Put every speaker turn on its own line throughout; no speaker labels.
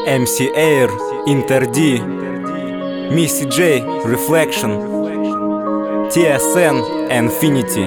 MC Air, Inter D, Missy J, Reflection, TSN, Infinity.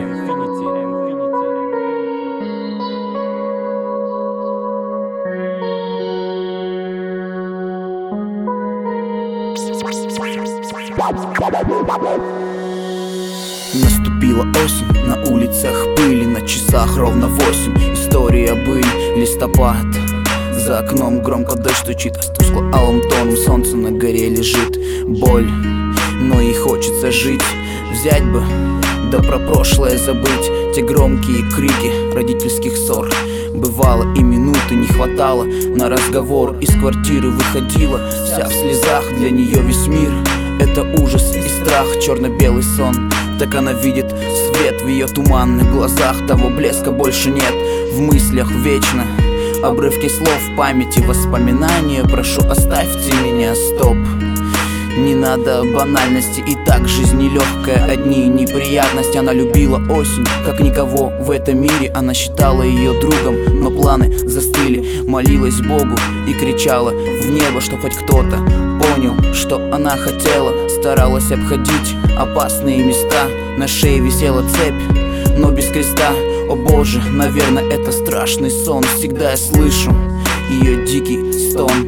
Наступила осень, на улицах пыли, на часах ровно 8. История быль, листопад. За окном громко дождь стучит, с тускло-алым тоном солнце на горе лежит. Боль, но и хочется жить. Взять бы, да про прошлое забыть. Те громкие крики родительских ссор. Бывало и минуты не хватало на разговор. Из квартиры выходила вся в слезах. Для нее весь мир — это ужас и страх. Черно-белый сон, так она видит свет в ее туманных глазах. Того блеска больше нет в мыслях вечно. Обрывки слов в памяти, воспоминания. Прошу, оставьте меня, стоп. Не надо банальности, и так жизнь нелегкая, одни неприятности. Она любила осень, как никого в этом мире. Она считала ее другом, но планы застыли. Молилась Богу и кричала в небо, что хоть кто-то понял, что она хотела. Старалась обходить опасные места. На шее висела цепь, но без креста. О боже, наверное, это страшный сон. Всегда я слышу ее дикий стон.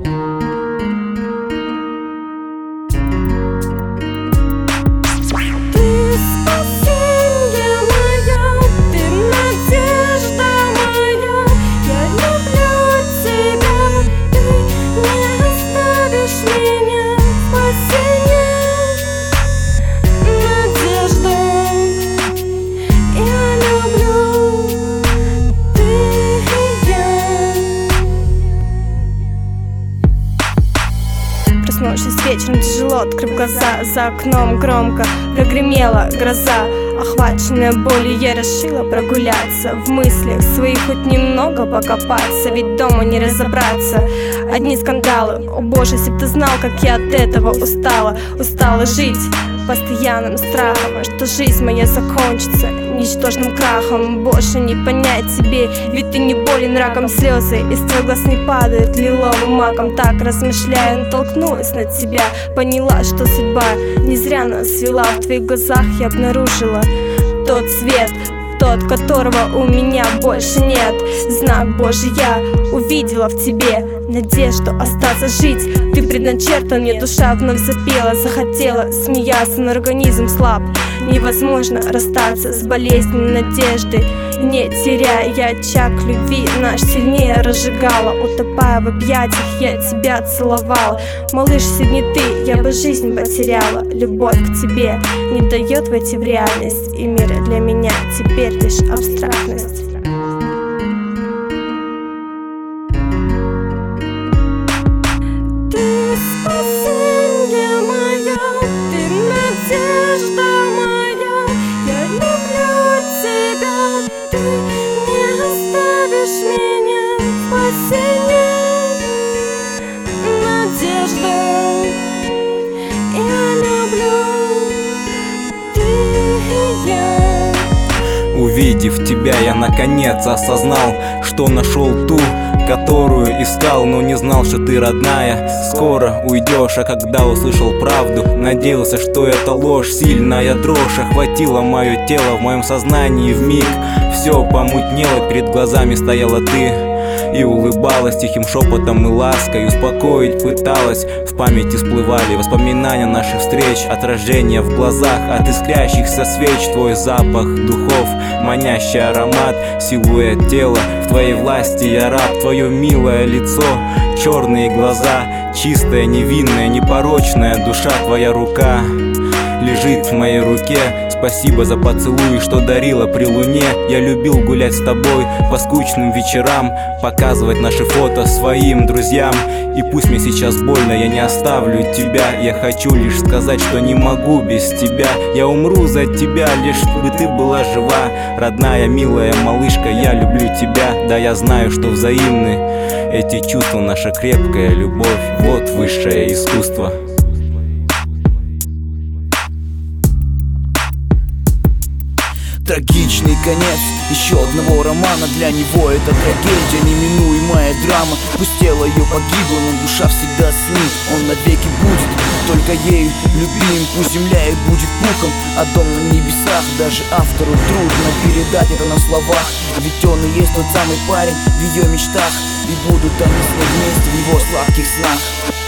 Проснувшись вечером тяжело, открыв глаза, за окном громко прогремела гроза. Охваченная болью, я решила прогуляться, в мыслях своих хоть немного покопаться, ведь дома не разобраться. Одни скандалы, о боже, если б ты знал, как я от этого устала. Устала жить постоянным страхом, что жизнь моя закончится ничтожным крахом. Больше не понять тебе, ведь ты не болен раком. Слезы из твоих глаз не падают лиловым маком. Так размышляя, натолкнулась на тебя, поняла, что судьба не зря нас свела. В твоих глазах я обнаружила тот свет, тот, которого у меня больше нет. Знак Божий я увидела в тебе, надежду остаться жить. Ты предначертан, мне душа вновь запела. Захотела смеяться, но организм слаб. Невозможно расстаться с болезненной надеждой. Не теряя я очаг любви, наш сильнее разжигала. Утопая в объятиях, я тебя целовала. Малыш, сегодня ты, я бы жизнь потеряла. Любовь к тебе не дает войти в реальность, и мир для меня теперь лишь абстрактность.
Увидев тебя, я наконец осознал, что нашел ту, которую искал, но не знал, что ты родная. Скоро уйдешь, а когда услышал правду, надеялся, что это ложь. Сильная дрожь охватила мое тело, в моем сознании вмиг все помутнело. Перед глазами стояла ты и улыбалась тихим шепотом и лаской. Успокоить пыталась, в памяти всплывали воспоминания наших встреч. Отражение в глазах от искрящихся свеч. Твой запах духов, манящий аромат, силуэт тела. В твоей власти я раб, твое милое лицо, черные глаза, чистая, невинная, непорочная душа. Твоя рука лежит в моей руке. Спасибо за поцелуй, что дарила при луне. Я любил гулять с тобой по скучным вечерам, показывать наши фото своим друзьям. И пусть мне сейчас больно, я не оставлю тебя. Я хочу лишь сказать, что не могу без тебя. Я умру за тебя, лишь бы ты была жива. Родная, милая малышка, я люблю тебя. Да, я знаю, что взаимны эти чувства, наша крепкая любовь. Вот высшее искусство.
Трагедия логичный конец еще одного романа. Для него это трагедия, неминуемая драма. Пусть тело ее погибло, но душа всегда с ним. Он навеки будет только ею любим. Пусть земля и будет пухом, а дом на небесах. Даже автору трудно передать это на словах, ведь он и есть тот самый парень в ее мечтах. И будут они с ней вместе в его сладких снах.